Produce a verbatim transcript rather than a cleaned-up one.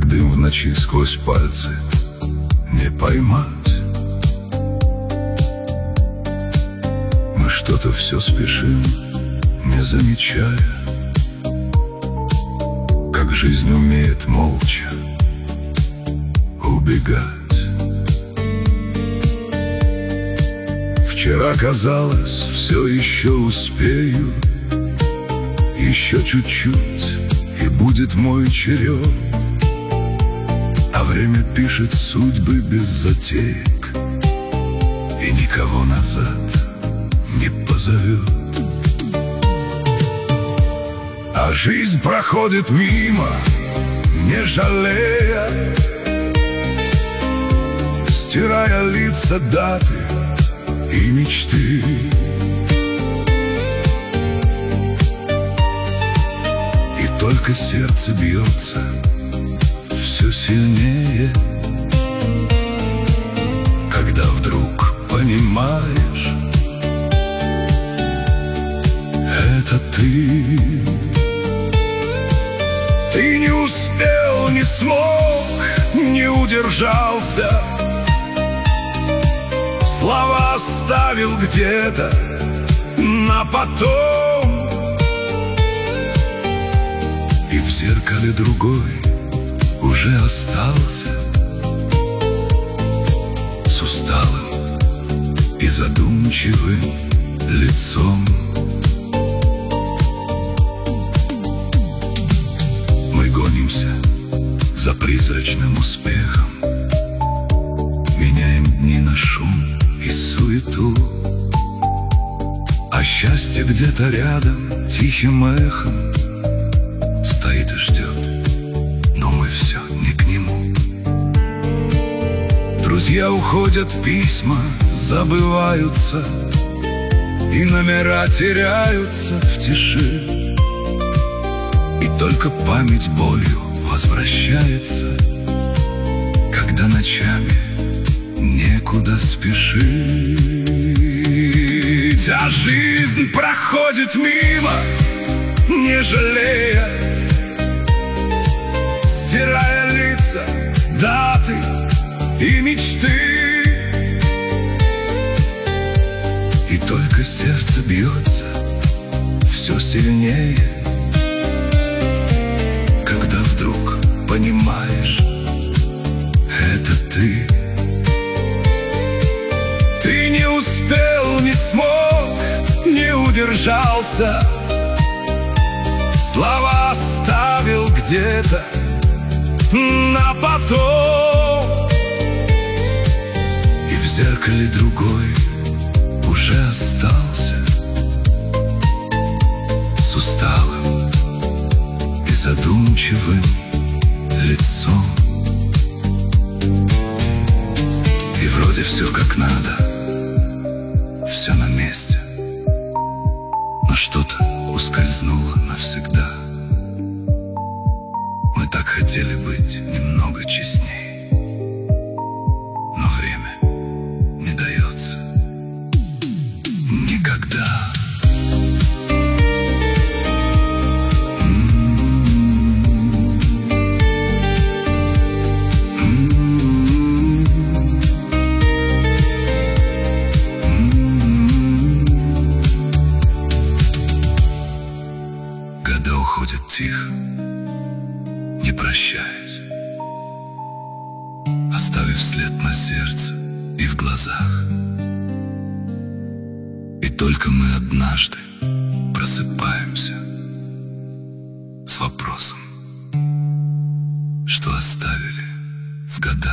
дым в ночи сквозь пальцы не поймать. Мы что-то все спешим, не замечая, как жизнь умеет молча убегать. Вчера казалось, все еще успею, еще чуть-чуть, и будет мой черед. А время пишет судьбы без затеек и никого назад не позовет. А жизнь проходит мимо, не жалея, стирая лица, даты и мечты. И только сердце бьется все сильнее, когда вдруг понимаешь, это ты. Ты не успел, не смог, не удержался, слова оставил где-то на потом. И в зеркале другой уже остался, с усталым и задумчивым лицом. Мы гонимся за призрачным успехом, меняем дни на шум и суету, а счастье где-то рядом тихим эхом стоит и ждет, но мы все не к нему. Друзья уходят, письма забываются, и номера теряются в тиши, и только память болью возвращается, когда ночами некуда спешить. А жизнь проходит мимо, не жалея, стирая лица, даты и мечты. И только сердце бьется все сильнее, когда вдруг понимаешь, это ты. Ты не успел, не смог, не удержался, слова оставил где-то на потом. И в зеркале другой уже остался, с усталым и задумчивым лицом. И вроде все как надо, все на месте, но что-то ускользнуло навсегда. Мы так хотели быть немного честней, но время не дается никогда. Года уходят тихо, не прощаясь, оставив след на сердце и в глазах. И только мы однажды просыпаемся с вопросом, что оставили в годах.